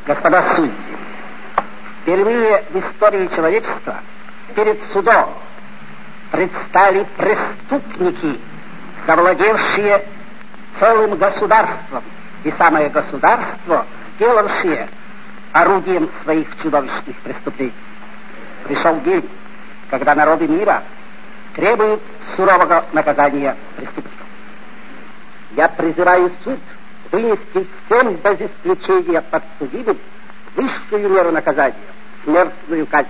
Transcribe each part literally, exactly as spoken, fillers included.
Господа судьи, впервые в истории человечества перед судом предстали преступники, завладевшие целым государством, и самое государство, сделавшее орудием своих чудовищных преступлений. Пришел день, когда народы мира требуют сурового наказания преступников. Я призываю суд вынести всем без исключения подсудимым высшую меру наказания — смертную казнь.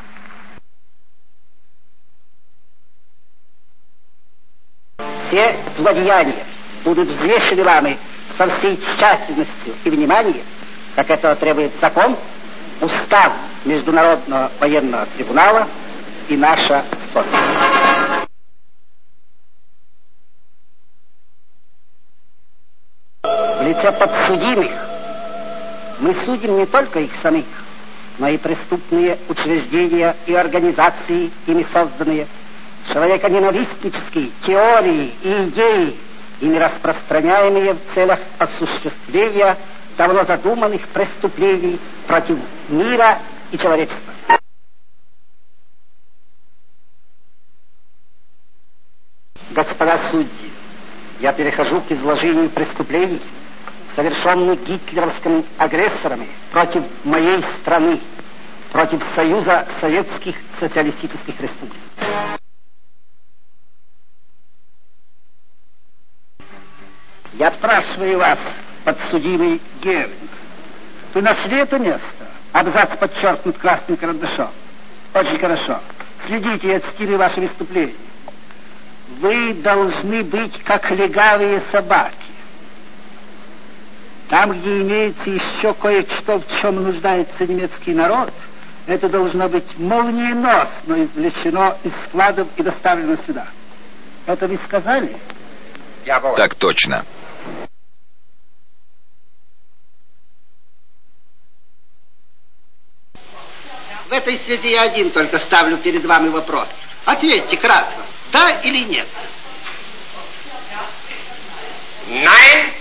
Все злодеяния будут взвешены вами со всей тщательностью и вниманием, как этого требует закон, устав Международного военного трибунала и наша совесть. В лице подсудимых мы судим не только их самих, но и преступные учреждения и организации, ими созданные, человеконенавистнические теории и идеи, ими распространяемые в целях осуществления давно задуманных преступлений против мира и человечества. Господа судьи, я перехожу к изложению преступлений, совершенных гитлеровскими агрессорами против моей страны, против Союза Советских Социалистических Республик. Я спрашиваю вас, подсудимый Геринг, вы нашли это место? Абзац подчеркнут красным карандашом. Очень хорошо. Следите и отстили ваши выступления. Вы должны быть как легавые собаки. Там, где имеется еще кое-что, в чем нуждается немецкий народ, это должно быть молниеносно извлечено из складов и доставлено сюда. Это вы сказали? Так точно. В этой связи я один только ставлю перед вами вопрос. Ответьте кратко, да или нет? Nein.